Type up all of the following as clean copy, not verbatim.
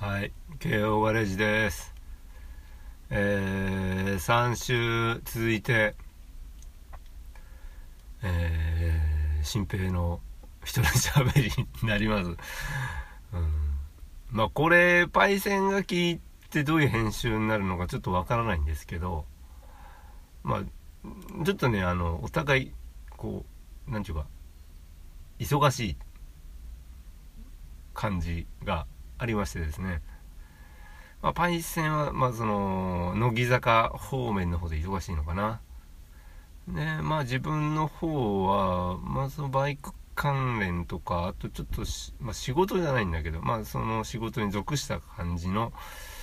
はい、慶応ガレージです。3週続いて、新平の一人喋りになります。まあこれパイセンが聞いてどういう編集になるのかちょっとわからないんですけど、まあちょっとねお互いこうなんていうか忙しい感じがありましてですね。パイセンは、その乃木坂方面の方で忙しいのかな。で自分の方は、そのバイク関連とか、あとちょっと仕事じゃないんだけど、その仕事に属した感じの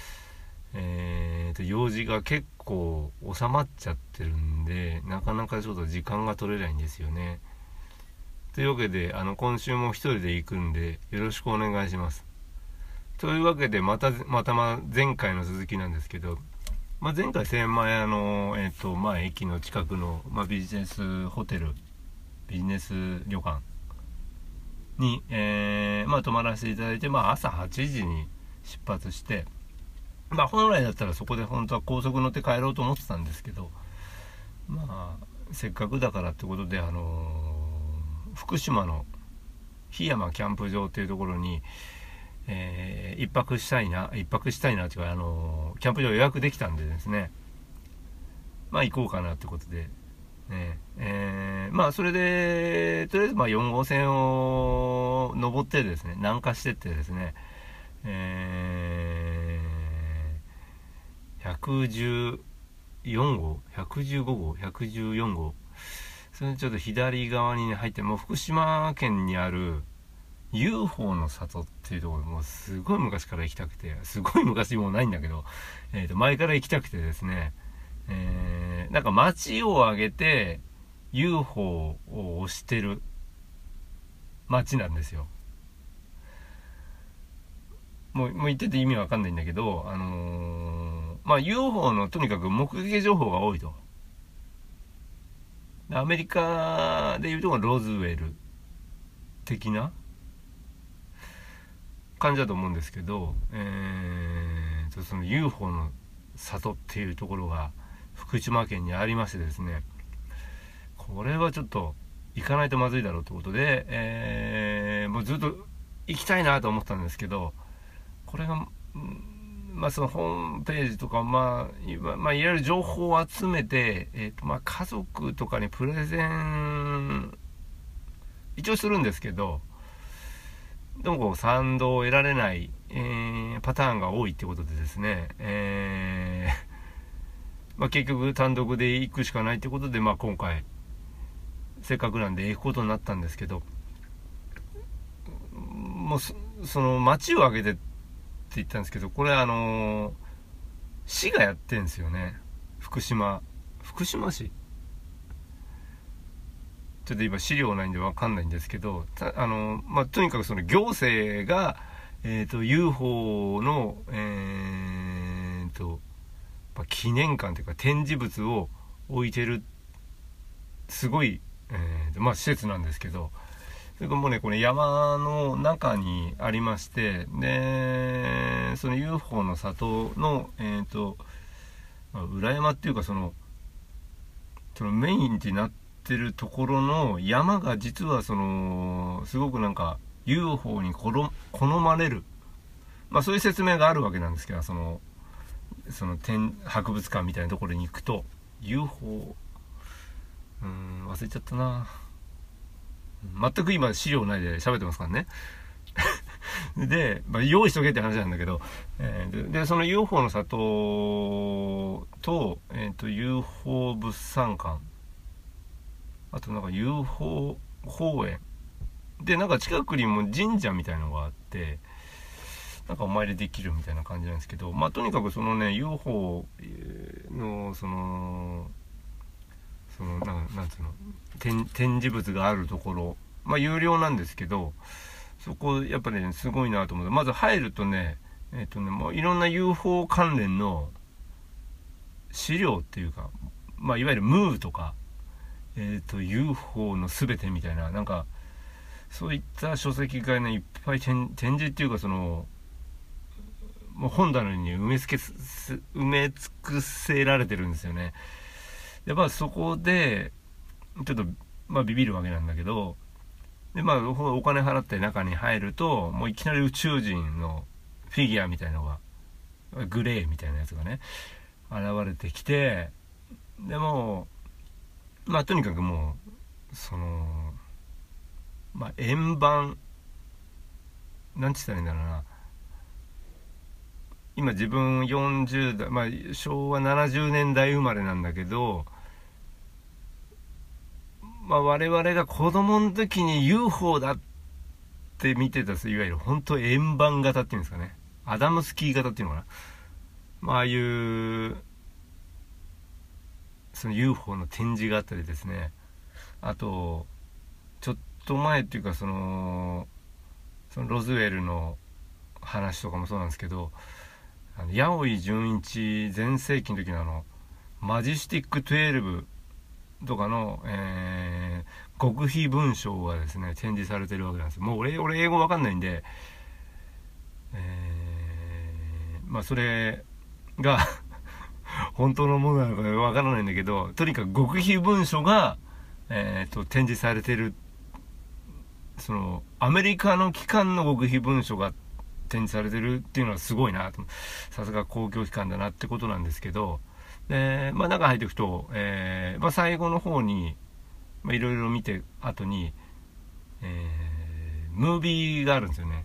用事が結構収まっちゃってるんで、なかなかちょっと時間が取れないんですよね。というわけで今週も一人で行くんでよろしくお願いします。というわけでまた前回の続きなんですけど、前回千満屋の、駅の近くの、ビジネスホテル、ビジネス旅館に、泊まらせていただいて、朝8時に出発して、本来だったらそこで本当は高速乗って帰ろうと思ってたんですけど、せっかくだからってことで、福島の檜山キャンプ場っていうところに、一泊したいなっていうか、キャンプ場予約できたんでですね、行こうかなってことで、それでとりあえず4号線を登ってですね、南下してってですね、114号115号114号、それでちょっと左側に、入って、もう福島県にあるUFO の里っていうところ、もうすごい昔から行きたくて、すごい昔もないんだけど、前から行きたくてですね、なんか街を挙げて UFO を推してる街なんですよ。もう言ってて意味わかんないんだけど、UFO のとにかく目撃情報が多いと。アメリカでいうところロズウェル的な感じだと思うんですけど、その UFO の里っていうところが福島県にありましてですね、これはちょっと行かないとまずいだろうということで、もうずっと行きたいなと思ったんですけど、これがそのホームページとか、いわゆる情報を集めて、家族とかにプレゼン一応するんですけど、でもこう賛同を得られない、パターンが多いってことでですね、結局単独で行くしかないってことで、今回せっかくなんで行くことになったんですけど、もうその町を挙げてって言ったんですけど、これ市がやってんですよね。福島市、ちょっと今資料ないんで分かんないんですけど、とにかくその行政が、UFO の、記念館というか展示物を置いてるすごい、施設なんですけど、それからもうね、これ山の中にありまして、でその UFO の里の、裏山っていうか、そのメインになってるところの山が、実はそのすごくなんか UFO に好まれる、そういう説明があるわけなんですけど、その博物館みたいなところに行くと UFO、忘れちゃったな、全く今資料ないで喋ってますからねで、用意しとけって話なんだけど、でその UFO の里と、UFO 物産館、あとなんか UFO 公園で、なんか近くにも神社みたいのがあって、なんかお参りできるみたいな感じなんですけど、とにかくそのね UFO のなんつうの、展示物があるところ、有料なんですけど、そこやっぱりねすごいなと思って、まず入るとね、もういろんな UFO 関連の資料っていうか、いわゆるムーとか、UFO のすべてみたいな、なんかそういった書籍がねいっぱい展示っていうか、そのもう本棚に埋め尽くせられてるんですよね。でそこでちょっとビビるわけなんだけど、でお金払って中に入ると、もういきなり宇宙人のフィギュアみたいなのが、グレーみたいなやつがね現れてきて、でもとにかくもうその円盤なんて言ったらいいんだろうな、今自分40代、昭和70年代生まれなんだけど、我々が子供の時に UFO だって見てた、いわゆる本当円盤型っていうんですかね、アダムスキー型っていうのかな、ああいうその UFO の展示があったりですね、あとちょっと前っていうかそのロズウェルの話とかもそうなんですけど、八尾純一全盛期の時のマジスティック12とかの、極秘文書がですね展示されてるわけなんですよ。もう俺英語わかんないんで、それが本当のものなのかわからないんだけど、とにかく極秘文書が、展示されてる、そのアメリカの機関の極秘文書が展示されてるっていうのはすごいなと、さすが公共機関だなってことなんですけど、中入っていくと、最後の方にいろいろ見て後に、ムービーがあるんですよね。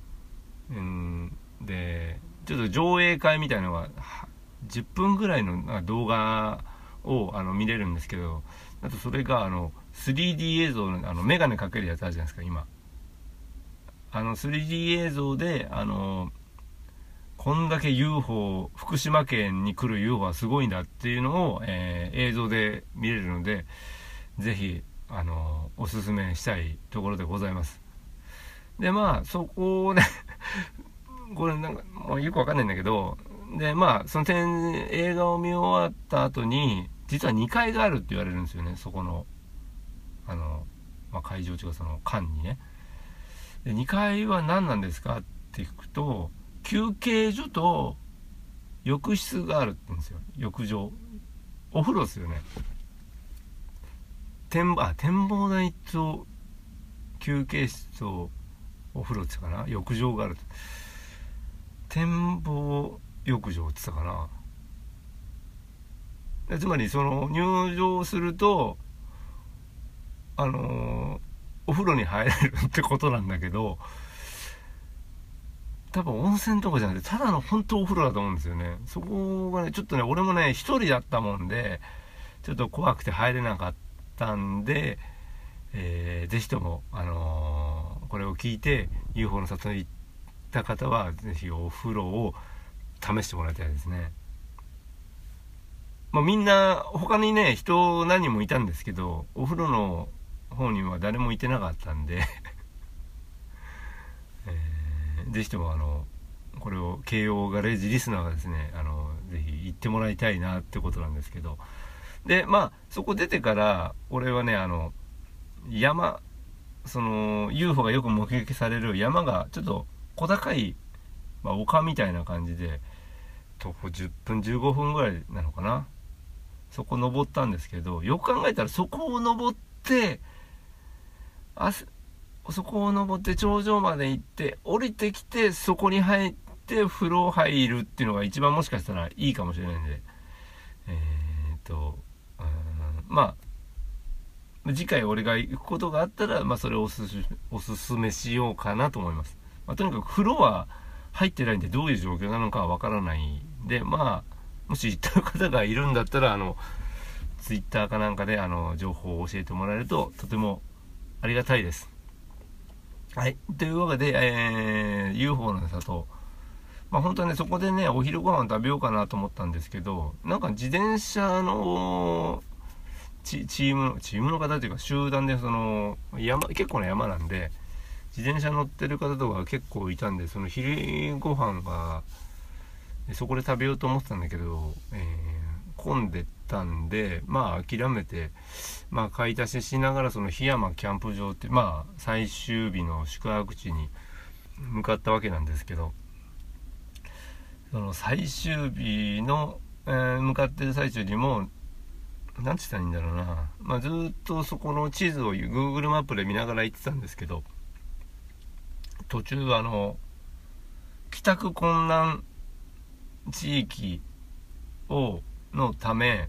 でちょっと上映会みたいなのが10分ぐらいの動画を見れるんですけど、あとそれが3D 映像のメガネかけるやつあるじゃないですか今。3D 映像でこんだけ UFO 福島県に来る UFO はすごいんだっていうのを、映像で見れるので、ぜひおすすめしたいところでございます。でそこでこれなんかもうよくわかんないんだけど、でその映画を見終わった後に実は2階があるって言われるんですよね、そこの会場というかその館にね。で2階は何なんですかって聞くと、休憩所と浴室があるって言うんですよ。浴場、お風呂ですよね。展望台と休憩室とお風呂って言ったかな、浴場がある。展望浴場って言ったかな。つまりその入場するとお風呂に入れるってことなんだけど、多分温泉とかじゃなくてただの本当お風呂だと思うんですよね。そこがねちょっとね、俺もね一人だったもんでちょっと怖くて入れなかったんで、ぜひともこれを聞いて UFO の里に行った方はぜひお風呂を試してもらいたいですね。みんな他にね人何人もいたんですけど、お風呂の方には誰もいてなかったんでぜひともこれを慶応ガレージリスナーがですねぜひ行ってもらいたいなってことなんですけど、でそこ出てから俺はね山、その UFO がよく目撃される山がちょっと小高い、丘みたいな感じで徒歩10分15分ぐらいなのかな、そこ登ったんですけど、よく考えたらそこを登ってそこを登って頂上まで行って降りてきてそこに入って風呂入るっていうのが一番もしかしたらいいかもしれないんで、次回俺が行くことがあったら、それをおすすめしようかなと思います。とにかく風呂は入ってないんでどういう状況なのかはわからないんで、もし行った方がいるんだったらツイッターかなんかで情報を教えてもらえるととてもありがたいです。はい、というわけで、UFO の里、本当はねそこでねお昼ご飯食べようかなと思ったんですけど、なんか自転車のチームの方というか集団で結構な山なんで自転車乗ってる方とか結構いたんで、その昼ご飯がそこで食べようと思ってたんだけど、混んでたんで諦めて買い足ししながらその檜山キャンプ場って最終日の宿泊地に向かったわけなんですけど、 その最終日の、向かってる最中にもなんて言ったらいいんだろうな、ずっとそこの地図を Google マップで見ながら行ってたんですけど、途中帰宅困難地域のため、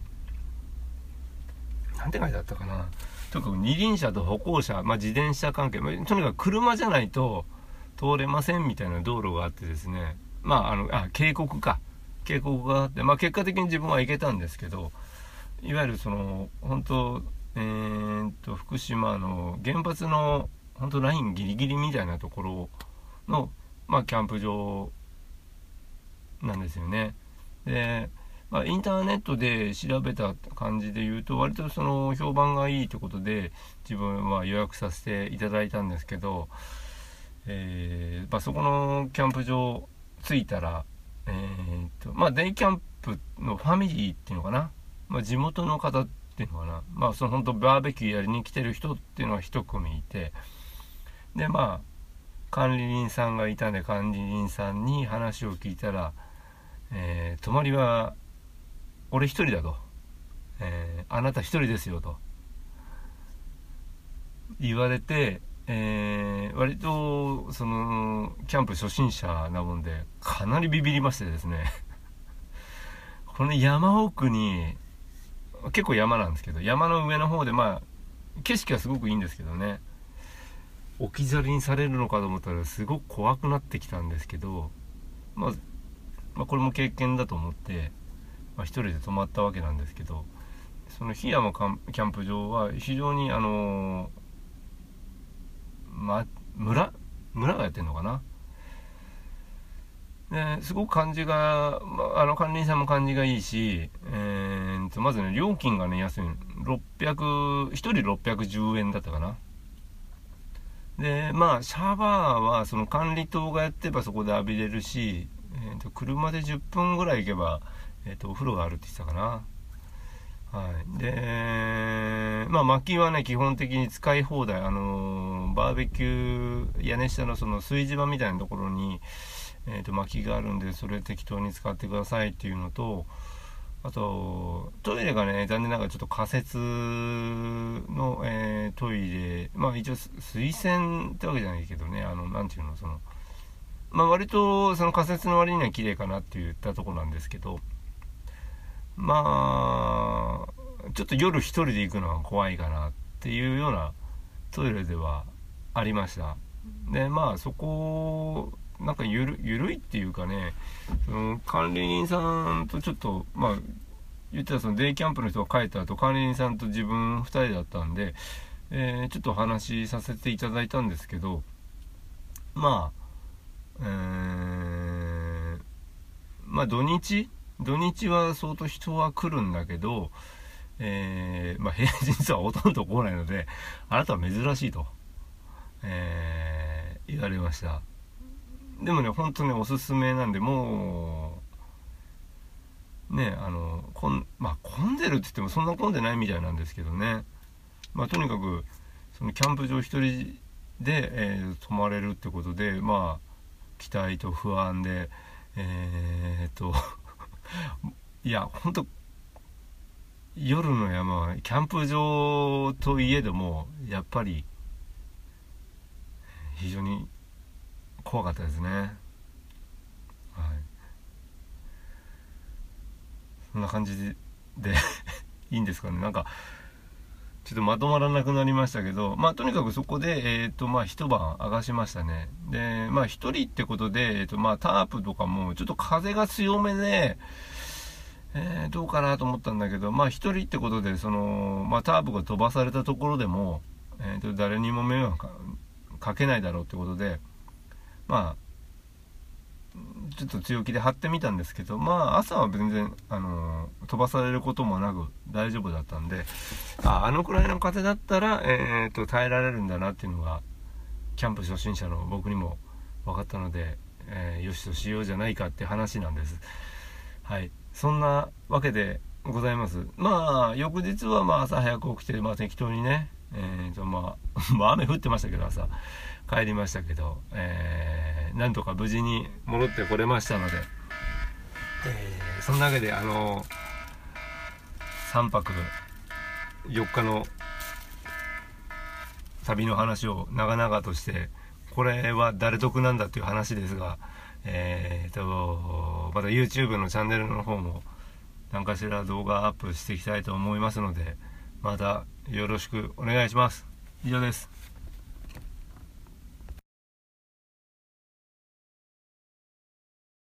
なんて書いてあったかな、とにかく二輪車と歩行者、自転車関係、とにかく車じゃないと通れませんみたいな道路があってですね、渓谷があって、結果的に自分は行けたんですけど、いわゆるその本当、福島の原発の本当ラインギリギリみたいなところの、キャンプ場なんですよね。で、インターネットで調べた感じで言うと割とその評判がいいということで自分は予約させていただいたんですけど、そこのキャンプ場着いたら、デイキャンプのファミリーっていうのかな、地元の方っていうのかな、その本当バーベキューやりに来てる人っていうのは一組いて、で管理人さんがいたんで管理人さんに話を聞いたら、泊まりは俺一人だと、あなた一人ですよと言われて、割とそのキャンプ初心者なもんでかなりビビりましてですねこの山奥に結構山なんですけど、山の上の方で景色はすごくいいんですけどね、置き去りにされるのかと思ったらすごく怖くなってきたんですけど、これも経験だと思って、一人で泊まったわけなんですけど、その檜山キャンプ場は非常に村がやってんのかな、ですごく感じが、管理人さんも感じがいいし、まずね料金がね安い、1人610円だったかな。でシャワーはその管理棟がやってればそこで浴びれるし、車で10分ぐらい行けば、お風呂があるって言ってたかな。で薪はね基本的に使い放題、バーベキュー屋根下のその炊事場みたいなところに、薪があるんでそれ適当に使ってくださいっていうのと、あとトイレがね残念ながらちょっと仮設の、トイレ、一応水洗ってわけじゃないけどね、なんていうの、その割とその仮設の割には綺麗かなって言ったところなんですけど、ちょっと夜一人で行くのは怖いかなっていうようなトイレではありました。でそこなんかゆるいっていうかね、その管理人さんとちょっと言ったらそのデイキャンプの人が帰った後管理人さんと自分2人だったんで、ちょっと話しさせていただいたんですけど、土日は相当人は来るんだけど、平日はほとんど来ないのであなたは珍しいと、言われました。でもね本当におすすめなんで、もうね混んでるって言ってもそんな混んでないみたいなんですけどね、とにかくそのキャンプ場一人で、泊まれるってことで期待と不安でいや本当夜の山はキャンプ場といえどもやっぱり非常に怖かったですね。そんな感じでいいんですかね。なんかちょっとまとまらなくなりましたけど、とにかくそこで一晩明かしましたね。で一人ってことでタープとかもちょっと風が強めで、どうかなと思ったんだけど、一人ってことでその、タープが飛ばされたところでも、誰にも迷惑かけないだろうってことでちょっと強気で張ってみたんですけど、朝は全然飛ばされることもなく大丈夫だったんで、あのくらいの風だったら、耐えられるんだなっていうのがキャンプ初心者の僕にも分かったので、よしとしようじゃないかって話なんです。そんなわけでございます。翌日は朝早く起きて、適当にね、雨降ってましたけど朝帰りましたけど、なんとか無事に戻ってこれましたので、 そんなわけで3泊4日の旅の話を長々として、これは誰得なんだっていう話ですが、また YouTube のチャンネルの方も何かしら動画アップしていきたいと思いますので、またよろしくお願いします。以上です。